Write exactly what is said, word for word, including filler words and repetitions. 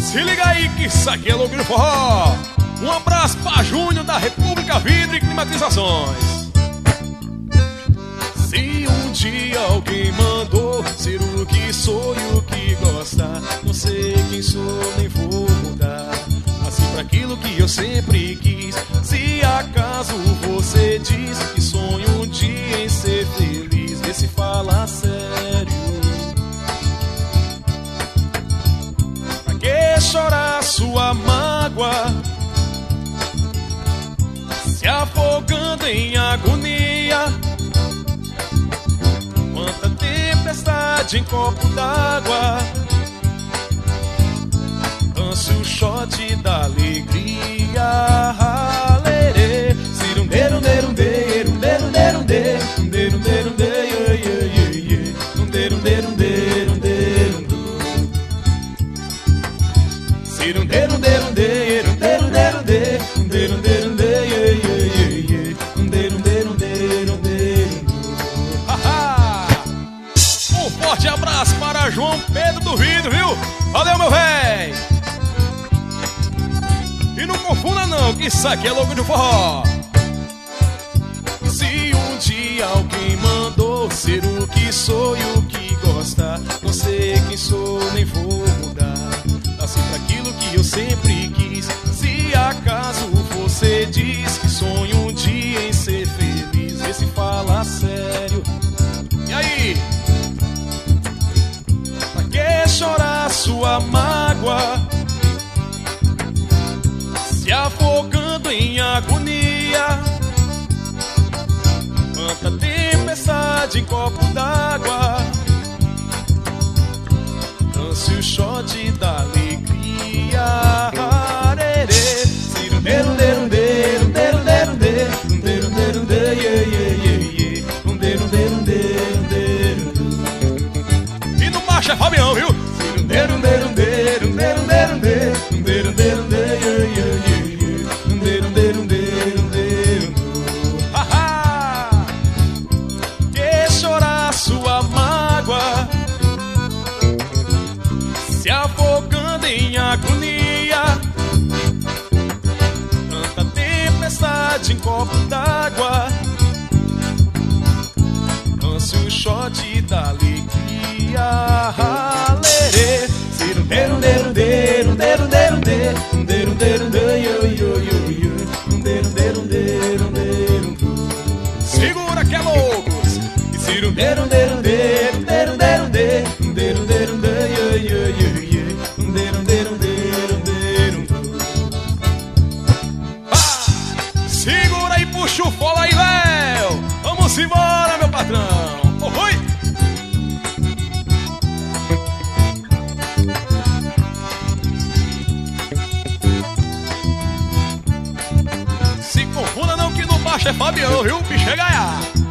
Se liga aí que isso aqui é louco no forró. Um abraço pra Júnior da República Vidro e Climatizações. Se um dia alguém mandou ser o que sou e o que gosta, não sei quem sou nem vou mudar. Nasci pra aquilo que eu sempre quis. Se acaso você diz que sonho um dia em ser feliz, vê se fala sério. Pra que chorar sua mágoa, se afogando em agonia? Quanta tempestade em copo d'água, lance o shot da alegria. Lerê, cirundeiro, derum, derum, derum, derum, derum, derum, derum, derum, derum, derum, derum, cirundeiro, derum, derum, derum, derum, derum, derum, derum, derum, derum, derum, derum. Um forte abraço para João Pedro do Vidro, viu? Valeu, meu véi! E não confunda não, que isso aqui é louco de forró. Se um dia alguém mandou ser o que sou e o que gosta, não sei quem sou nem vou mudar. Nasci pra aquilo que eu sempre quis. Se acaso você diz que sonho um dia em ser feliz, vê se fala sério. E aí? Pra que chorar sua mágoa, se afogando em agonia? Quanta tempestade em copo d'água, lance o shot da alegria. Arerê, cirundeiro, derum, derum, derum, derum, derum, derum, derum, derum, derum, derum, derum. E no macho é Fabião, viu? Cirundeiro, derum, derum, derum, derum, derum, derum, derum, derum, derum, derum, derum. Haha! Que chorar sua mágoa, se afogando em agonia? Tanta tempestade em copo d'água, lance o shot da alegria. Lerê, cirundeiro, derum, derum, derum, derum, derum, derum, derum, derum, derum, derum. Segura que é loucos! E cirundeiro, derum, derum, derum, derum, derum, derum, derum, derum, derum, derum, derum. Ah! Segura aí, puxa o fole aí, Léo! Vamos embora, meu patrão! Oh, oi! Se confunda não que no baixo é Fabião, viu? Bicho é gaiá!